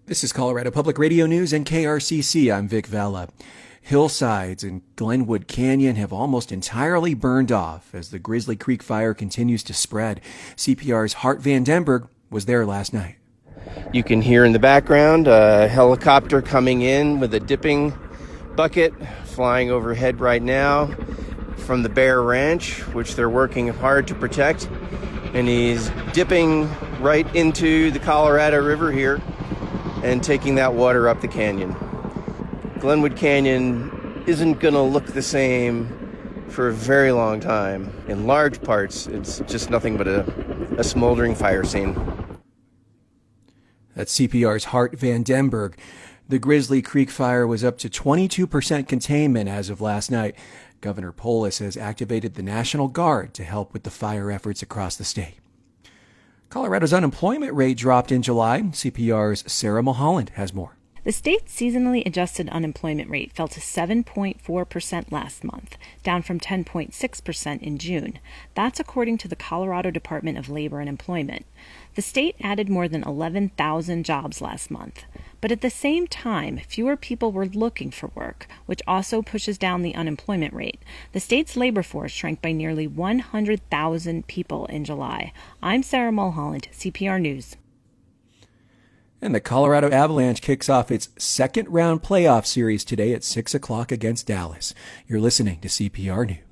This is Colorado Public Radio News and KRCC. I'm Vic Vela. Hillsides in Glenwood Canyon have almost entirely burned off as the Grizzly Creek fire continues to spread. CPR's Hart Van Denberg was there last night. You can hear in the background a helicopter coming in with a dipping bucket flying overhead right now from the Bear Ranch, which they're working hard to protect. And he's dipping right into the Colorado River here and taking that water up the canyon. Glenwood Canyon isn't going to look the same for a very long time. In large parts, it's just nothing but a smoldering fire scene. That's CPR's Hart Van Denberg. The Grizzly Creek fire was up to 22% containment as of last night. Governor Polis has activated the National Guard to help with the fire efforts across the state. Colorado's unemployment rate dropped in July. CPR's Sarah Mulholland has more. The state's seasonally adjusted unemployment rate fell to 7.4% last month, down from 10.6% in June. That's according to the Colorado Department of Labor and Employment. The state added more than 11,000 jobs last month. But at the same time, fewer people were looking for work, which also pushes down the unemployment rate. The state's labor force shrank by nearly 100,000 people in July. I'm Sarah Mulholland, CPR News. And the Colorado Avalanche kicks off its second round playoff series today at 6 o'clock against Dallas. You're listening to CPR News.